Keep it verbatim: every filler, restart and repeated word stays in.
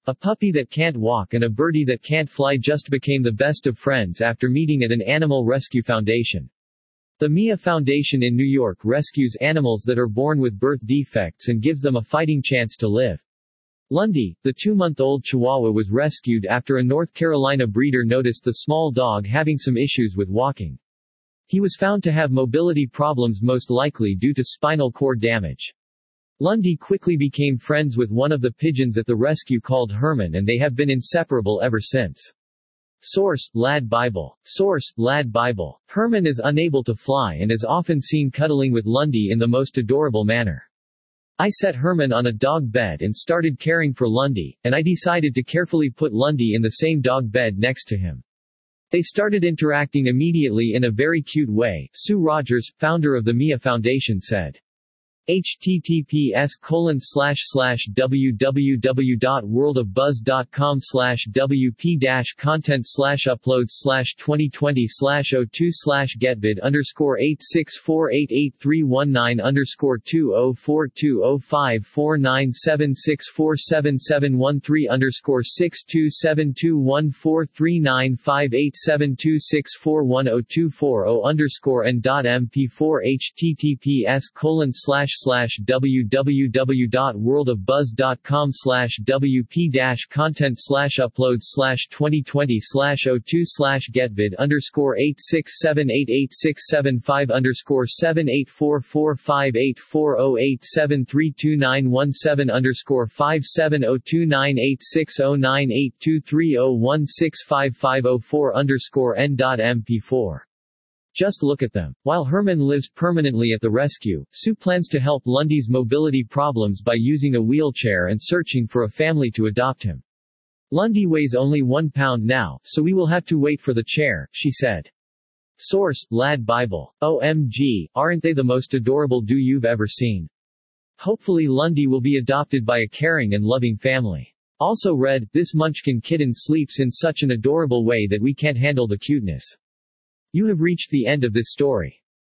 A puppy that can't walk and a birdie that can't fly just became the best of friends after meeting at an animal rescue foundation. The Mia Foundation in New York rescues animals that are born with birth defects and gives them a fighting chance to live. Lundy, the two-month-old Chihuahua, was rescued after a North Carolina breeder noticed the small dog having some issues with walking. He was found to have mobility problems, most likely due to spinal cord damage. Lundy quickly became friends with one of the pigeons at the rescue called Herman, and they have been inseparable ever since. Source: Lad Bible. Source: Lad Bible. Herman is unable to fly and is often seen cuddling with Lundy in the most adorable manner. I set Herman on a dog bed and started caring for Lundy, and I decided to carefully put Lundy in the same dog bed next to him. They started interacting immediately in a very cute way, Sue Rogers, founder of the Mia Foundation, said. https colon slash slash www.worldofbuzz.com slash wp dash content slash uploads slash 2020 slash 02 slash getvid underscore 864883119 underscore 2042054976477713 underscore 627214395872641024 underscore n.mp4 https colon slash slash www.worldofbuzz.com slash wp dash content slash uploads slash 2020 slash 02 slash getvid underscore 8678865 underscore 7844584087329117 underscore 57029860982301655504 underscore n.mp4. Just look at them. While Herman lives permanently at the rescue, Sue plans to help Lundy's mobility problems by using a wheelchair and searching for a family to adopt him. Lundy weighs only one pound now, so we will have to wait for the chair, she said. Source: Lad Bible. O M G, aren't they the most adorable do you've ever seen? Hopefully Lundy will be adopted by a caring and loving family. Also read, this Munchkin kitten sleeps in such an adorable way that we can't handle the cuteness. You have reached the end of this story.